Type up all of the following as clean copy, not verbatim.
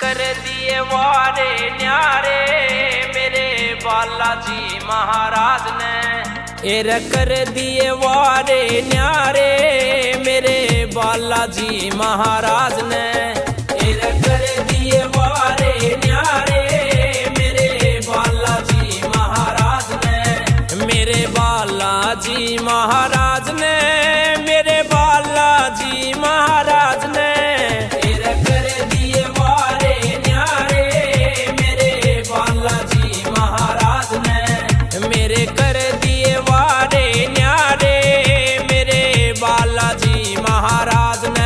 कर दिए वारे न्यारे मेरे बालाजी महाराज ने। एर कर दिए वारे न्यारे मेरे बालाजी महाराज ने। एर कर दिए वारे न्यारे मेरे बालाजी महाराज ने। मेरे बालाजी महाराज ने, मेरे बालाजी महाराज ने। मेरे कर दिए वारे न्यारे मेरे बालाजी महाराज ने।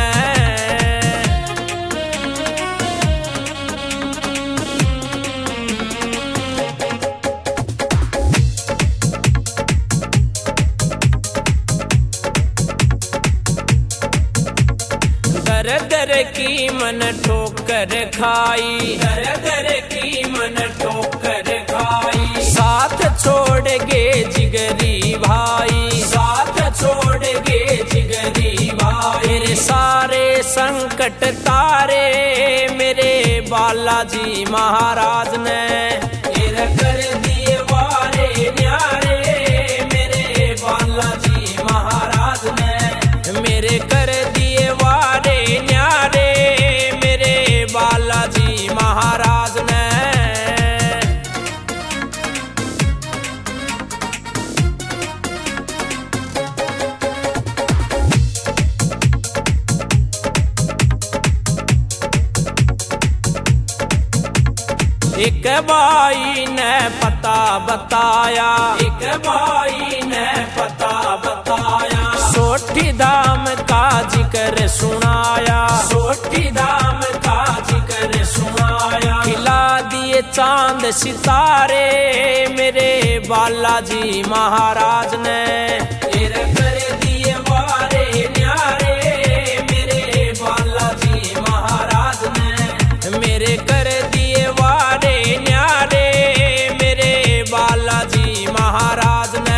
दर दर की मन ठोकर खाई, दर दर की मन ठोकर खाई। साथ छोड़ गे जिगरी भाई, साथ छोड़ गे जिगरी भाई। मेरे सारे संकट तारे मेरे बालाजी महाराज ने। कर दिए वारे न्यारे मेरे बालाजी महाराज ने। मेरे कर दिए वारे न्यारे मेरे बालाजी महाराज ने। एक भाई ने पता बताया, एक भाई ने पता बताया। सोठी धाम का जिक्र सुनाया, सोठी धाम का जिक्र सुनाया। खिला दिए चांद सितारे मेरे बालाजी महाराज ने। कर दिए वारे न्यारे मेरे बालाजी महाराज ने। मेरे कर दिए वारे न्यारे मेरे बालाजी महाराज ने।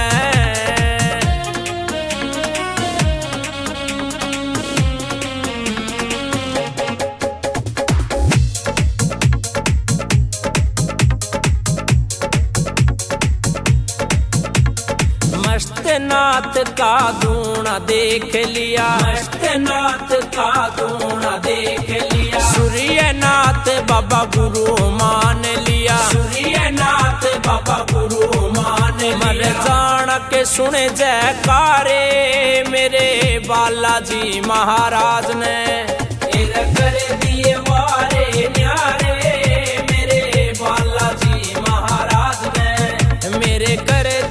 मस्तनाथ का दूना देख लिया, मस्तनाथ का दूना देख लिया। सूर्यनाथ बाबा गुरु मान लिया, सूर्यनाथ बाबा गुरु मान लिया। मर जान के सुने जयकारे मेरे बालाजी महाराज ने। कर दिए वारे न्यारे मेरे बालाजी महाराज ने। मेरे कर